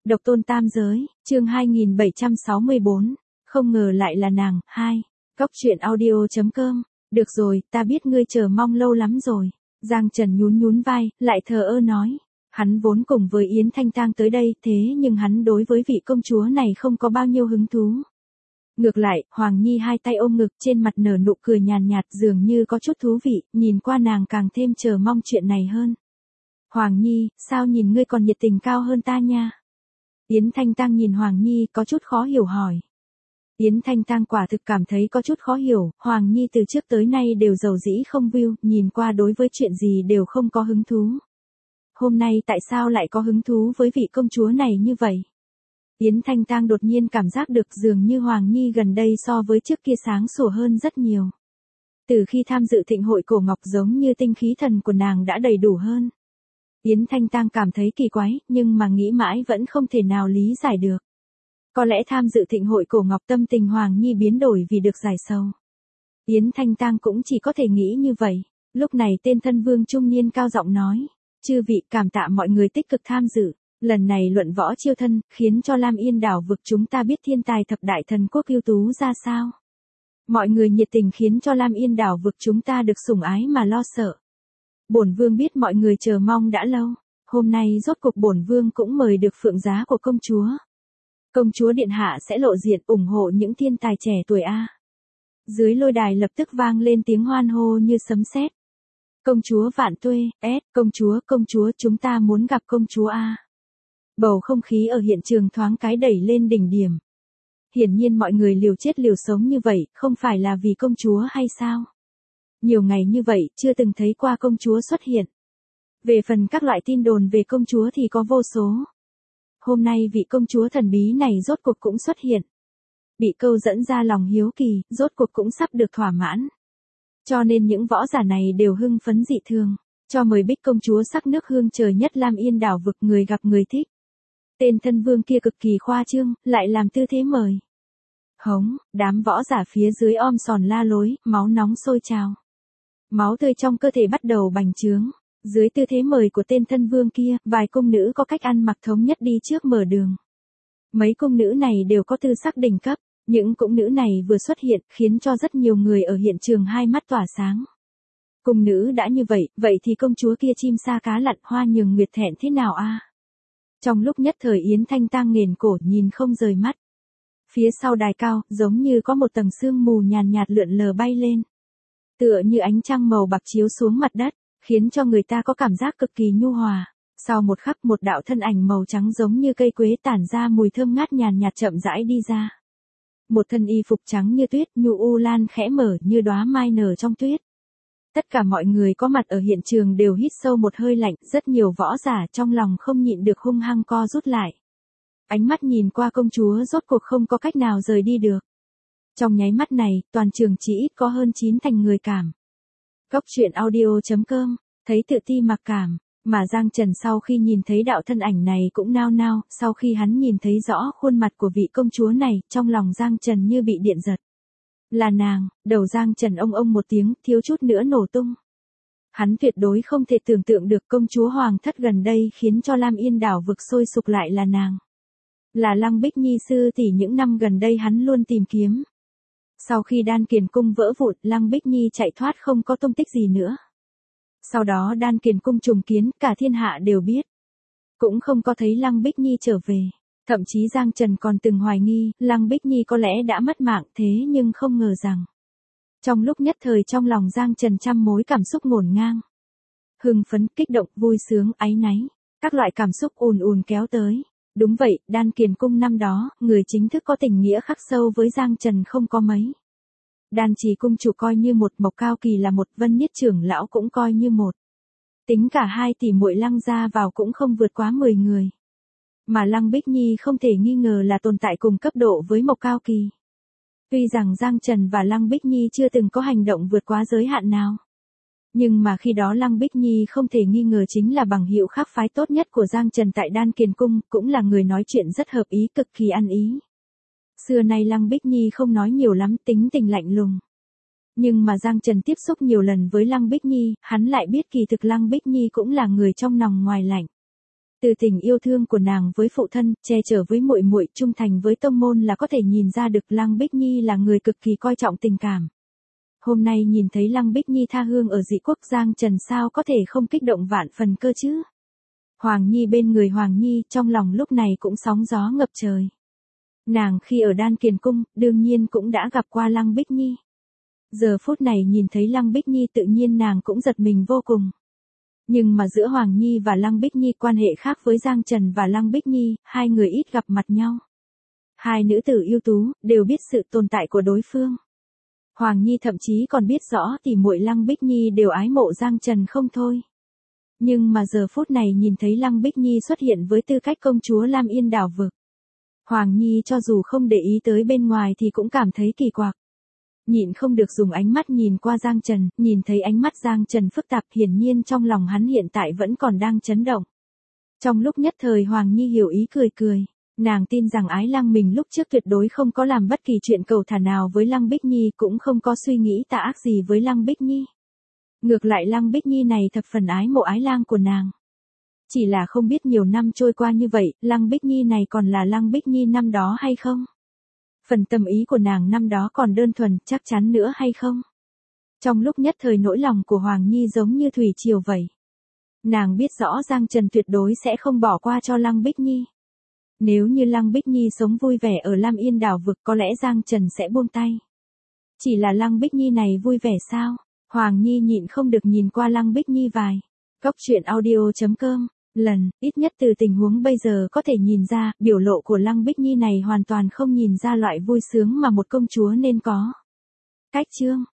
Độc tôn tam giới, chương 2764, không ngờ lại là nàng, 2. Góc truyện audio.com, được rồi, ta biết ngươi chờ mong lâu lắm rồi. Giang Trần nhún nhún vai, lại thờ ơ nói. Hắn vốn cùng với Yến Thanh Tang tới đây, thế nhưng hắn đối với vị công chúa này không có bao nhiêu hứng thú. Ngược lại, Hoàng Nhi hai tay ôm ngực trên mặt nở nụ cười nhàn nhạt dường như có chút thú vị, nhìn qua nàng càng thêm chờ mong chuyện này hơn. Hoàng Nhi, sao nhìn ngươi còn nhiệt tình cao hơn ta nha? Yến Thanh Tang nhìn Hoàng Nhi có chút khó hiểu hỏi. Yến Thanh Tang quả thực cảm thấy có chút khó hiểu, Hoàng Nhi từ trước tới nay đều giàu dĩ không view, nhìn qua đối với chuyện gì đều không có hứng thú. Hôm nay tại sao lại có hứng thú với vị công chúa này như vậy? Yến Thanh Tang đột nhiên cảm giác được dường như Hoàng Nhi gần đây so với trước kia sáng sủa hơn rất nhiều. Từ khi tham dự thịnh hội cổ ngọc giống như tinh khí thần của nàng đã đầy đủ hơn. Yến Thanh Tang cảm thấy kỳ quái, nhưng mà nghĩ mãi vẫn không thể nào lý giải được. Có lẽ tham dự thịnh hội cổ ngọc tâm tình Hoàng Nhi biến đổi vì được giải sầu. Yến Thanh Tang cũng chỉ có thể nghĩ như vậy. Lúc này tên thân vương trung niên cao giọng nói. Chư vị cảm tạ mọi người tích cực tham dự. Lần này luận võ chiêu thân, khiến cho Lam Yên đảo vực chúng ta biết thiên tài thập đại thần quốc ưu tú ra sao. Mọi người nhiệt tình khiến cho Lam Yên đảo vực chúng ta được sủng ái mà lo sợ. Bổn vương biết mọi người chờ mong đã lâu. Hôm nay rốt cuộc bổn vương cũng mời được phượng giá của công chúa. Công chúa điện hạ sẽ lộ diện ủng hộ những thiên tài trẻ tuổi A. Dưới lôi đài lập tức vang lên tiếng hoan hô như sấm sét. Công chúa vạn tuế, công chúa chúng ta muốn gặp công chúa A. Bầu không khí ở hiện trường thoáng cái đẩy lên đỉnh điểm. Hiển nhiên mọi người liều chết liều sống như vậy, không phải là vì công chúa hay sao? Nhiều ngày như vậy, chưa từng thấy qua công chúa xuất hiện. Về phần các loại tin đồn về công chúa thì có vô số. Hôm nay vị công chúa thần bí này rốt cuộc cũng xuất hiện. Bị câu dẫn ra lòng hiếu kỳ, rốt cuộc cũng sắp được thỏa mãn. Cho nên những võ giả này đều hưng phấn dị thường. Cho mời Bích công chúa sắc nước hương trời nhất Lam Yên đảo vực người gặp người thích. Tên thân vương kia cực kỳ khoa trương, lại làm tư thế mời. Hống, đám võ giả phía dưới om sòm la lối, máu nóng sôi trào. Máu tươi trong cơ thể bắt đầu bành trướng. Dưới tư thế mời của tên thân vương kia, vài cung nữ có cách ăn mặc thống nhất đi trước mở đường. Mấy cung nữ này đều có tư sắc đỉnh cấp. Những cung nữ này vừa xuất hiện, khiến cho rất nhiều người ở hiện trường hai mắt tỏa sáng. Cung nữ đã như vậy, vậy thì công chúa kia chim sa cá lặn Hoa Nhường Nguyệt thẹn thế nào a? Trong lúc nhất thời Yến Thanh Tang nghển cổ nhìn không rời mắt. Phía sau đài cao, giống như có một tầng sương mù nhàn nhạt lượn lờ bay lên. Tựa như ánh trăng màu bạc chiếu xuống mặt đất, khiến cho người ta có cảm giác cực kỳ nhu hòa. Sau một khắc một đạo thân ảnh màu trắng giống như cây quế tản ra mùi thơm ngát nhàn nhạt chậm rãi đi ra. Một thân y phục trắng như tuyết, nhu u lan khẽ mở như đóa mai nở trong tuyết. Tất cả mọi người có mặt ở hiện trường đều hít sâu một hơi lạnh, rất nhiều võ giả trong lòng không nhịn được hung hăng co rút lại. Ánh mắt nhìn qua công chúa rốt cuộc không có cách nào rời đi được. Trong nháy mắt này, toàn trường chỉ ít có hơn 9 thành người cảm. Góc truyện audio.com, thấy tự ti mặc cảm, mà Giang Trần sau khi nhìn thấy đạo thân ảnh này cũng nao nao, sau khi hắn nhìn thấy rõ khuôn mặt của vị công chúa này, trong lòng Giang Trần như bị điện giật. Là nàng, đầu Giang Trần ông một tiếng, thiếu chút nữa nổ tung. Hắn tuyệt đối không thể tưởng tượng được công chúa hoàng thất gần đây khiến cho Lam Yên đảo vực sôi sục lại là nàng. Là Lăng Bích Nhi sư tỷ những năm gần đây hắn luôn tìm kiếm. Sau khi Đan Kiền cung vỡ vụn, Lăng Bích Nhi chạy thoát không có tung tích gì nữa. Sau đó Đan Kiền cung trùng kiến, cả thiên hạ đều biết. Cũng không có thấy Lăng Bích Nhi trở về. Thậm chí Giang Trần còn từng hoài nghi, Lăng Bích Nhi có lẽ đã mất mạng thế nhưng không ngờ rằng. Trong lúc nhất thời trong lòng Giang Trần trăm mối cảm xúc ngổn ngang. Hưng phấn, kích động, vui sướng, áy náy. Các loại cảm xúc ùn ùn kéo tới. Đúng vậy, Đan Kiền cung năm đó, người chính thức có tình nghĩa khắc sâu với Giang Trần không có mấy. Đan Trì cung chủ coi như một, Mộc Cao Kỳ là một, Vân Niết trưởng lão cũng coi như một. Tính cả hai tỷ muội Lăng ra vào cũng không vượt quá 10 người. Mà Lăng Bích Nhi không thể nghi ngờ là tồn tại cùng cấp độ với Mộc Cao Kỳ. Tuy rằng Giang Trần và Lăng Bích Nhi chưa từng có hành động vượt quá giới hạn nào. Nhưng mà khi đó Lăng Bích Nhi không thể nghi ngờ chính là bằng hữu khác phái tốt nhất của Giang Trần tại Đan Kiền cung, cũng là người nói chuyện rất hợp ý, cực kỳ ăn ý. Xưa nay Lăng Bích Nhi không nói nhiều lắm, tính tình lạnh lùng. Nhưng mà Giang Trần tiếp xúc nhiều lần với Lăng Bích Nhi, hắn lại biết kỳ thực Lăng Bích Nhi cũng là người trong nòng ngoài lạnh. Từ tình yêu thương của nàng với phụ thân, che chở với muội muội, trung thành với tông môn là có thể nhìn ra được Lăng Bích Nhi là người cực kỳ coi trọng tình cảm. Hôm nay nhìn thấy Lăng Bích Nhi tha hương ở dị quốc, Giang Trần sao có thể không kích động vạn phần cơ chứ? Hoàng Nhi bên người Hoàng Nhi, trong lòng lúc này cũng sóng gió ngập trời. Nàng khi ở Đan Kiền Cung, đương nhiên cũng đã gặp qua Lăng Bích Nhi. Giờ phút này nhìn thấy Lăng Bích Nhi tự nhiên nàng cũng giật mình vô cùng. Nhưng mà giữa Hoàng Nhi và Lăng Bích Nhi quan hệ khác với Giang Trần và Lăng Bích Nhi, hai người ít gặp mặt nhau. Hai nữ tử ưu tú, đều biết sự tồn tại của đối phương. Hoàng Nhi thậm chí còn biết rõ tỷ muội Lăng Bích Nhi đều ái mộ Giang Trần không thôi. Nhưng mà giờ phút này nhìn thấy Lăng Bích Nhi xuất hiện với tư cách công chúa Lam Yên đảo vực. Hoàng Nhi cho dù không để ý tới bên ngoài thì cũng cảm thấy kỳ quặc. Nhịn không được dùng ánh mắt nhìn qua Giang Trần, nhìn thấy ánh mắt Giang Trần phức tạp, hiển nhiên trong lòng hắn hiện tại vẫn còn đang chấn động. Trong lúc nhất thời Hoàng Nhi hiểu ý cười cười, nàng tin rằng Ái Lăng mình lúc trước tuyệt đối không có làm bất kỳ chuyện cầu thả nào với Lăng Bích Nhi, cũng không có suy nghĩ tà ác gì với Lăng Bích Nhi. Ngược lại Lăng Bích Nhi này thập phần ái mộ Ái Lang của nàng. Chỉ là không biết nhiều năm trôi qua như vậy, Lăng Bích Nhi này còn là Lăng Bích Nhi năm đó hay không? Phần tâm ý của nàng năm đó còn đơn thuần, chắc chắn nữa hay không? Trong lúc nhất thời nỗi lòng của Hoàng Nhi giống như thủy triều vậy. Nàng biết rõ Giang Trần tuyệt đối sẽ không bỏ qua cho Lăng Bích Nhi. Nếu như Lăng Bích Nhi sống vui vẻ ở Lam Yên đảo vực, có lẽ Giang Trần sẽ buông tay. Chỉ là Lăng Bích Nhi này vui vẻ sao? Hoàng Nhi nhịn không được nhìn qua Lăng Bích Nhi vài. Góc truyện audio.com lần, ít nhất từ tình huống bây giờ có thể nhìn ra, biểu lộ của Lăng Bích Nhi này hoàn toàn không nhìn ra loại vui sướng mà một công chúa nên có. Cách chương